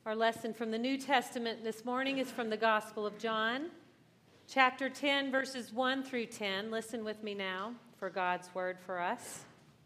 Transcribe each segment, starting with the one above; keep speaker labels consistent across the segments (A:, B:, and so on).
A: Our lesson from the New Testament this morning is from the Gospel of John, chapter 10, verses 1 through 10. Listen with me now for God's word for us.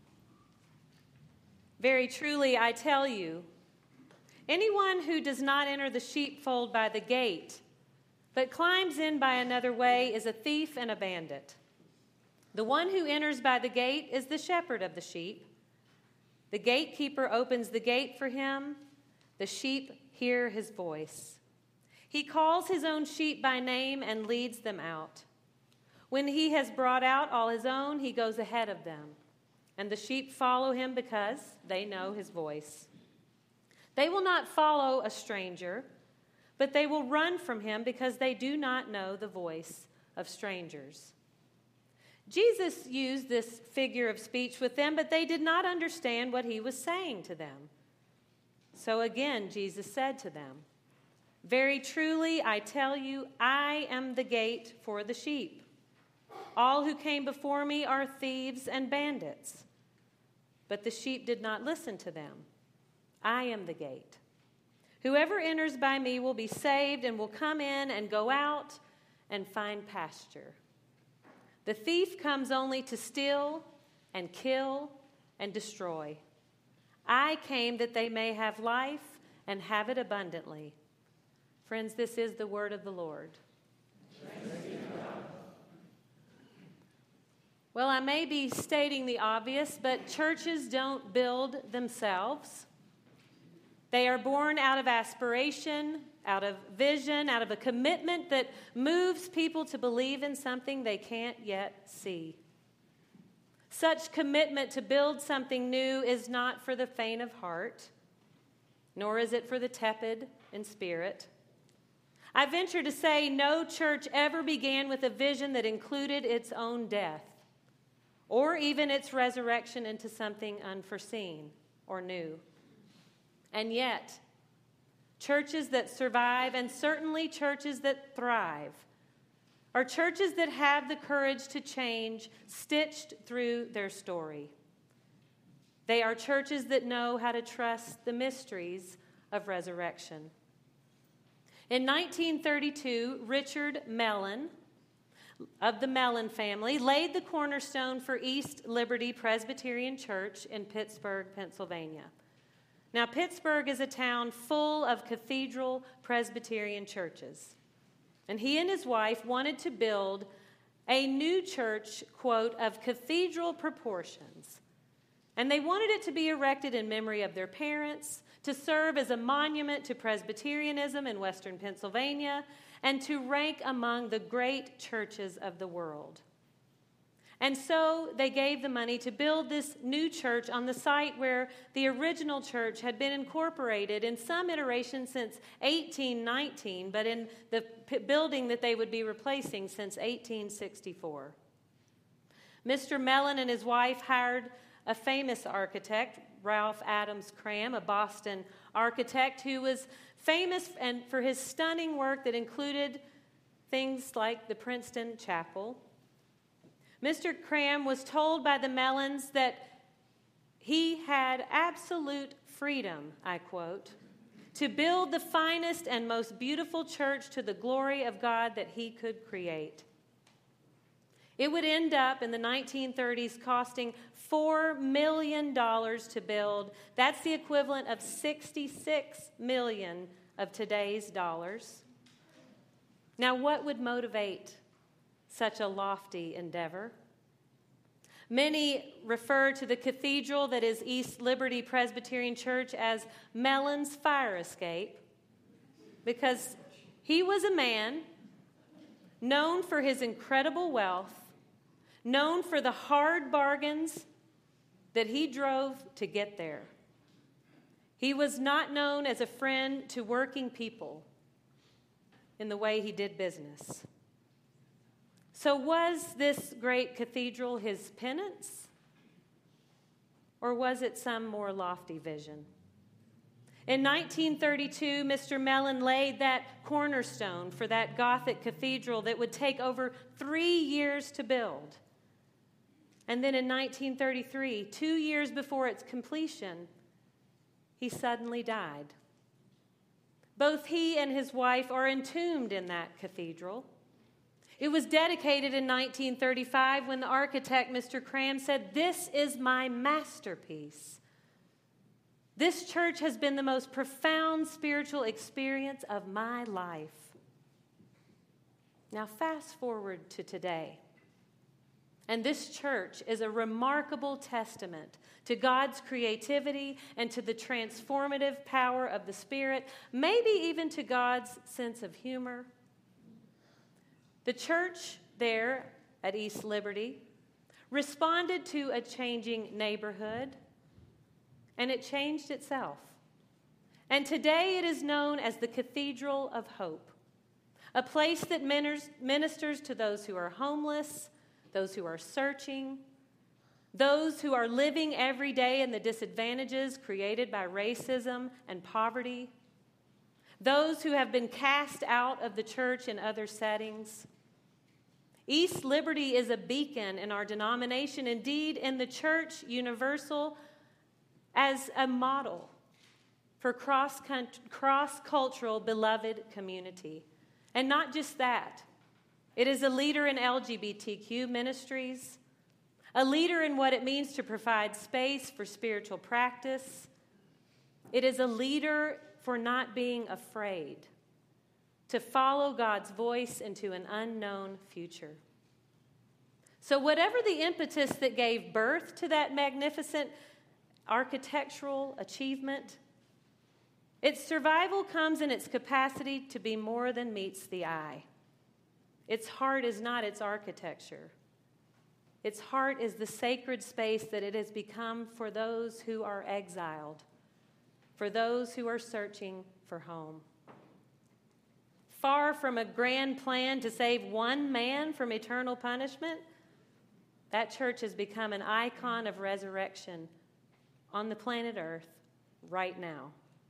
A: Very truly, I tell you, anyone who does not enter the sheepfold by the gate, but climbs in by another way, is a thief and a bandit. The one who enters by the gate is the shepherd of the sheep. The gatekeeper opens the gate for him. The sheep hear his voice. He calls his own sheep by name and leads them out. When he has brought out all his own, he goes ahead of them, and the sheep follow him because they know his voice. They will not follow a stranger, but they will run from him because they do not know the voice of strangers. Jesus used this figure of speech with them, but they did not understand what he was saying to them. So again, Jesus said to them, "Very truly, I tell you, I am the gate for the sheep. All who came before me are thieves and bandits, but the sheep did not listen to them. I am the gate. Whoever enters by me will be saved and will come in and go out and find pasture. The thief comes only to steal and kill and destroy. I came that they may have life and have it abundantly." Friends, this is the word of the Lord. Well, I may be stating the obvious, but churches don't build themselves. They are born out of aspiration, out of vision, out of a commitment that moves people to believe in something they can't yet see. Such commitment to build something new is not for the faint of heart, nor is it for the tepid in spirit. I venture to say no church ever began with a vision that included its own death, or even its resurrection into something unforeseen or new. And yet, churches that survive, and certainly churches that thrive, are churches that have the courage to change, stitched through their story. They are churches that know how to trust the mysteries of resurrection. In 1932, Richard Mellon of the Mellon family laid the cornerstone for East Liberty Presbyterian Church in Pittsburgh, Pennsylvania. Now, Pittsburgh is a town full of cathedral Presbyterian churches. And he and his wife wanted to build a new church, quote, of cathedral proportions. And they wanted it to be erected in memory of their parents, to serve as a monument to Presbyterianism in Western Pennsylvania, and to rank among the great churches of the world. And so they gave the money to build this new church on the site where the original church had been incorporated in some iteration since 1819, but in the building that they would be replacing since 1864. Mr. Mellon and his wife hired a famous architect, Ralph Adams Cram, a Boston architect who was famous for his stunning work that included things like the Princeton Chapel. Mr. Cram was told by the Mellons that he had absolute freedom, I quote, to build the finest and most beautiful church to the glory of God that he could create. It would end up in the 1930s costing $4 million to build. That's the equivalent of 66 million of today's dollars. Now, what would motivate such a lofty endeavor? Many refer to the cathedral that is East Liberty Presbyterian Church as Mellon's fire escape, because he was a man known for his incredible wealth, known for the hard bargains that he drove to get there. He was not known as a friend to working people in the way he did business. So was this great cathedral his penance? Or was it some more lofty vision? In 1932, Mr. Mellon laid that cornerstone for that Gothic cathedral that would take over 3 years to build. And then in 1933, 2 years before its completion, he suddenly died. Both he and his wife are entombed in that cathedral. It was dedicated in 1935 when the architect, Mr. Cram, said, "This is my masterpiece." This church has been the most profound spiritual experience of my life. Now fast forward to today. And this church is a remarkable testament to God's creativity and to the transformative power of the Spirit, maybe even to God's sense of humor. The church there at East Liberty responded to a changing neighborhood, and it changed itself. And today it is known as the Cathedral of Hope, a place that ministers to those who are homeless, those who are searching, those who are living every day in the disadvantages created by racism and poverty, those who have been cast out of the church in other settings. East Liberty is a beacon in our denomination, indeed in the church universal, as a model for cross-cultural beloved community. And not just that. It is a leader in LGBTQ ministries, a leader in what it means to provide space for spiritual practice. It is a leader for not being afraid to follow God's voice into an unknown future. So whatever the impetus that gave birth to that magnificent architectural achievement, its survival comes in its capacity to be more than meets the eye. Its heart is not its architecture. Its heart is the sacred space that it has become for those who are exiled, for those who are searching for home. Far from a grand plan to save one man from eternal punishment, that church has become an icon of resurrection on the planet Earth right now.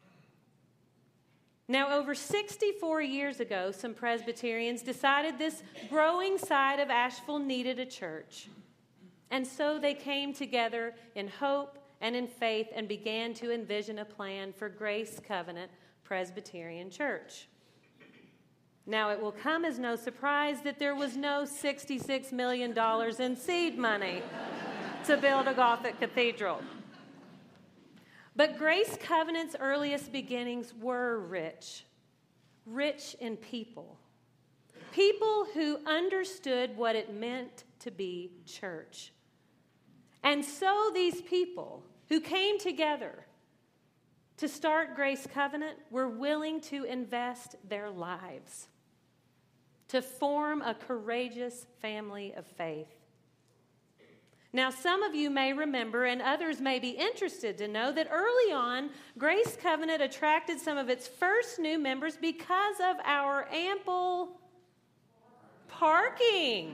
A: Now, over 64 years ago, some Presbyterians decided this growing side of Asheville needed a church. And so they came together in hope and in faith and began to envision a plan for Grace Covenant Presbyterian Church. Now, it will come as no surprise that there was no $66 million in seed money to build a Gothic cathedral. But Grace Covenant's earliest beginnings were rich in people. People who understood what it meant to be church. And so these people who came together to start Grace Covenant were willing to invest their lives to form a courageous family of faith. Now, some of you may remember, and others may be interested to know, that early on, Grace Covenant attracted some of its first new members because of our ample parking.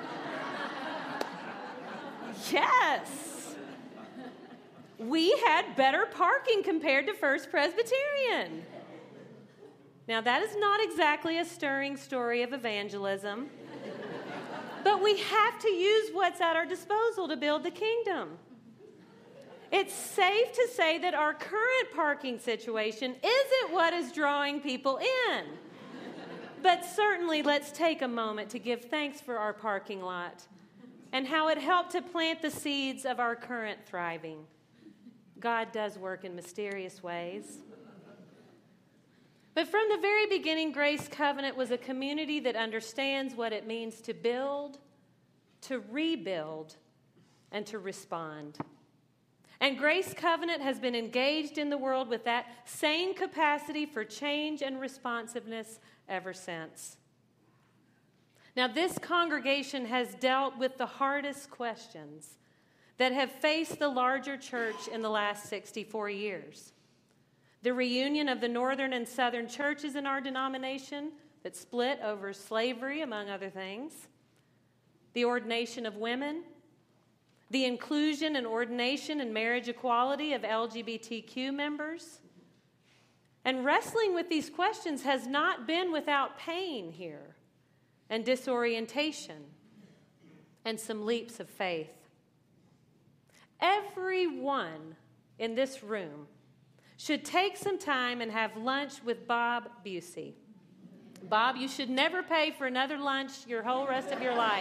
A: Yes. We had better parking compared to First Presbyterian. Now, that is not exactly a stirring story of evangelism. But we have to use what's at our disposal to build the kingdom. It's safe to say that our current parking situation isn't what is drawing people in. But certainly, let's take a moment to give thanks for our parking lot and how it helped to plant the seeds of our current thriving. God does work in mysterious ways. But from the very beginning, Grace Covenant was a community that understands what it means to build, to rebuild, and to respond. And Grace Covenant has been engaged in the world with that same capacity for change and responsiveness ever since. Now, this congregation has dealt with the hardest questions that have faced the larger church in the last 64 years. The reunion of the northern and southern churches in our denomination that split over slavery, among other things. The ordination of women. The inclusion and ordination and marriage equality of LGBTQ members. And wrestling with these questions has not been without pain here, and disorientation, and some leaps of faith. Everyone in this room should take some time and have lunch with Bob Busey. Bob, you should never pay for another lunch your whole rest of your life.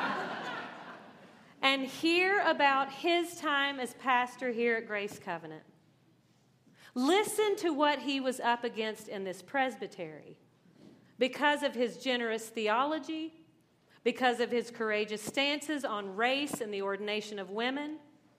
A: And hear about his time as pastor here at Grace Covenant. Listen to what he was up against in this presbytery because of his generous theology, because of his courageous stances on race and the ordination of women.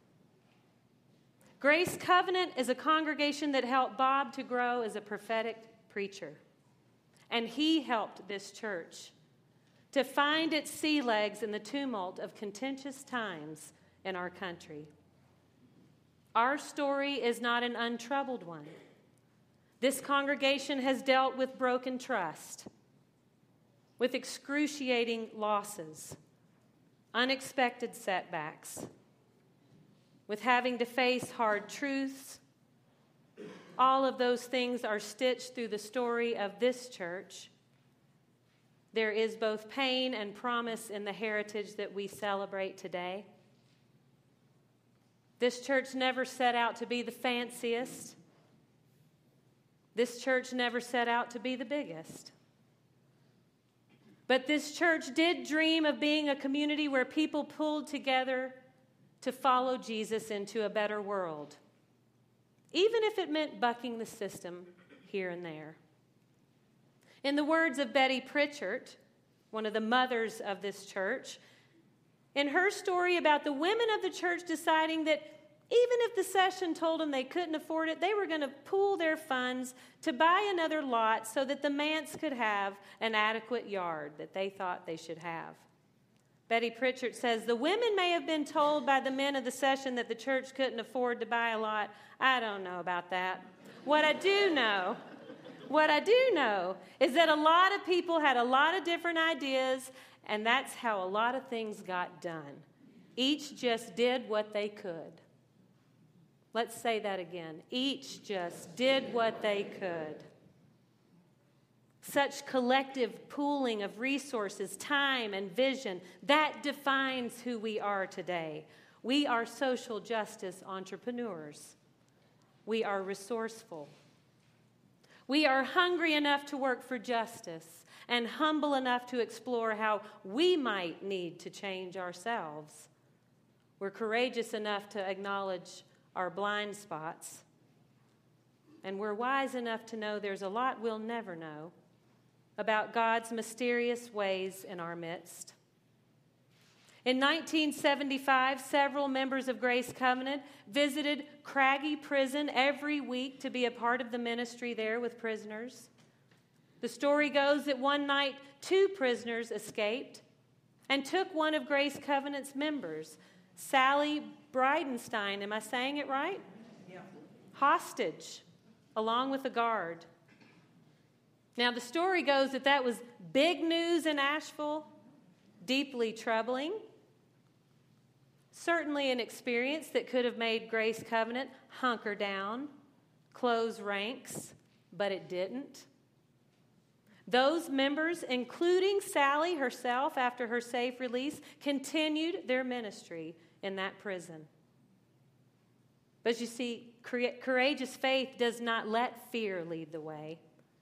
A: Grace Covenant is a congregation that helped Bob to grow as a prophetic preacher. And he helped this church to find its sea legs in the tumult of contentious times in our country. Our story is not an untroubled one. This congregation has dealt with broken trust, with excruciating losses, unexpected setbacks, with having to face hard truths. All of those things are stitched through the story of this church. There is both pain and promise in the heritage that we celebrate today. This church never set out to be the fanciest. This church never set out to be the biggest. But this church did dream of being a community where people pulled together to follow Jesus into a better world, even if it meant bucking the system here and there. In the words of Betty Pritchard, one of the mothers of this church, in her story about the women of the church deciding that even if the session told them they couldn't afford it, they were going to pool their funds to buy another lot so that the manse could have an adequate yard that they thought they should have. Betty Pritchard says, the women may have been told by the men of the session that the church couldn't afford to buy a lot. I don't know about that. What I do know is that a lot of people had a lot of different ideas, and that's how a lot of things got done. Each just did what they could. Let's say that again. Each just did what they could. Such collective pooling of resources, time, and vision, that defines who we are today. We are social justice entrepreneurs. We are resourceful. We are hungry enough to work for justice and humble enough to explore how we might need to change ourselves. We're courageous enough to acknowledge our blind spots. And we're wise enough to know there's a lot we'll never know about God's mysterious ways in our midst. In 1975, several members of Grace Covenant visited Craggy Prison every week to be a part of the ministry there with prisoners. The story goes that one night, 2 prisoners escaped and took one of Grace Covenant's members, Sally Bridenstine, am I saying it right? Yeah. Hostage, along with a guard. Now, the story goes that that was big news in Asheville, deeply troubling. Certainly an experience that could have made Grace Covenant hunker down, close ranks, but it didn't. Those members, including Sally herself after her safe release, continued their ministry in that prison. But you see, courageous faith does not let fear lead the way.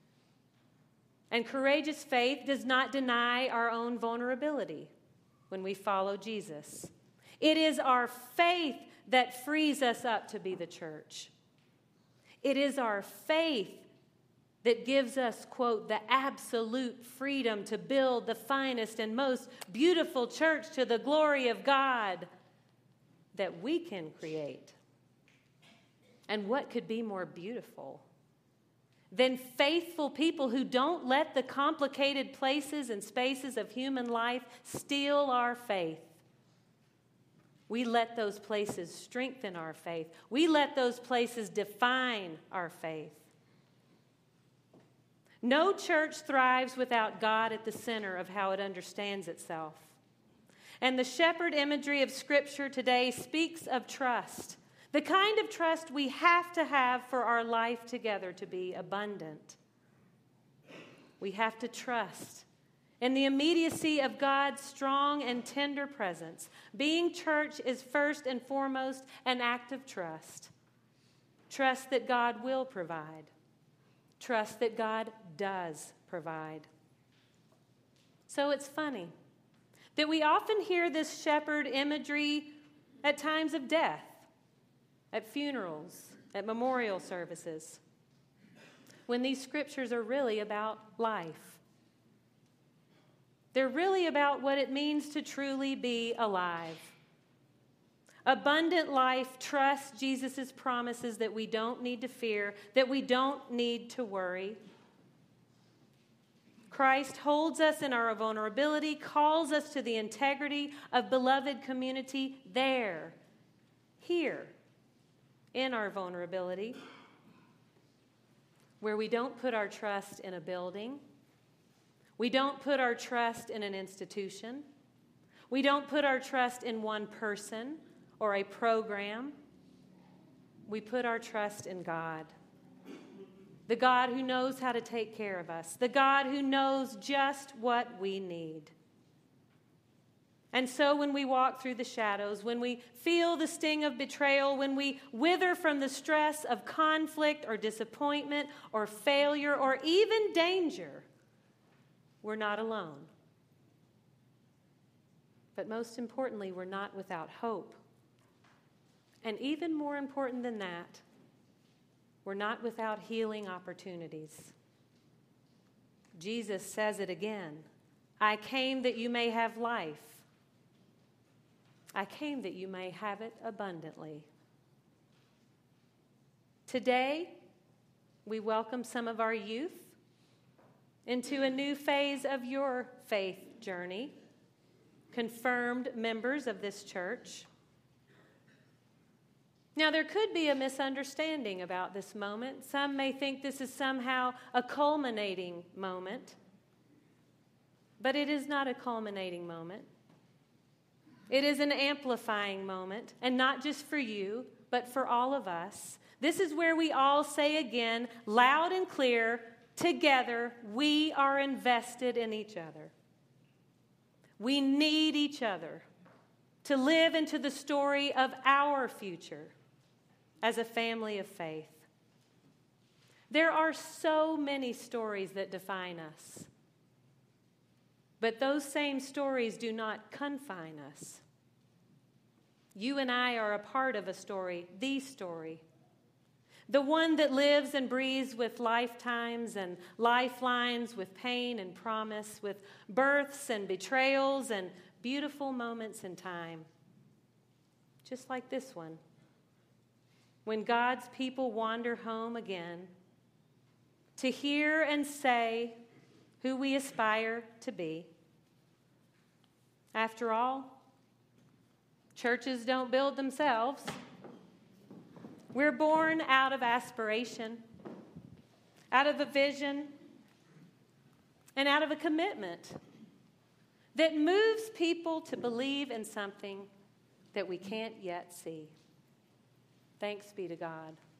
A: And courageous faith does not deny our own vulnerability when we follow Jesus. It is our faith that frees us up to be the church. It is our faith that gives us, quote, the absolute freedom to build the finest and most beautiful church to the glory of God that we can create. And what could be more beautiful than faithful people who don't let the complicated places and spaces of human life steal our faith? We let those places strengthen our faith. We let those places define our faith. No church thrives without God at the center of how it understands itself. And the shepherd imagery of Scripture today speaks of trust, the kind of trust we have to have for our life together to be abundant. We have to trust in the immediacy of God's strong and tender presence. Being church is first and foremost an act of trust. Trust that God will provide. Trust that God does provide. So it's funny that we often hear this shepherd imagery at times of death, at funerals, at memorial services, when these scriptures are really about life. They're really about what it means to truly be alive. Abundant life trusts Jesus' promises that we don't need to fear, that we don't need to worry. Christ holds us in our vulnerability, calls us to the integrity of beloved community there, here, in our vulnerability, where we don't put our trust in a building. We don't put our trust in an institution. We don't put our trust in one person or a program. We put our trust in God. The God who knows how to take care of us. The God who knows just what we need. And so when we walk through the shadows, when we feel the sting of betrayal, when we wither from the stress of conflict or disappointment or failure or even danger, we're not alone. But most importantly, we're not without hope. And even more important than that, we're not without healing opportunities. Jesus says it again. I came that you may have life. I came that you may have it abundantly. Today, we welcome some of our youth into a new phase of your faith journey, confirmed members of this church. Now, there could be a misunderstanding about this moment. Some may think this is somehow a culminating moment, but it is not a culminating moment. It is an amplifying moment, and not just for you, but for all of us. This is where we all say again, loud and clear, together, we are invested in each other. We need each other to live into the story of our future as a family of faith. There are so many stories that define us, but those same stories do not confine us. You and I are a part of a story, the story. The one that lives and breathes with lifetimes and lifelines, with pain and promise, with births and betrayals and beautiful moments in time. Just like this one. When God's people wander home again to hear and say who we aspire to be. After all, churches don't build themselves. We're born out of aspiration, out of a vision, and out of a commitment that moves people to believe in something that we can't yet see. Thanks be to God.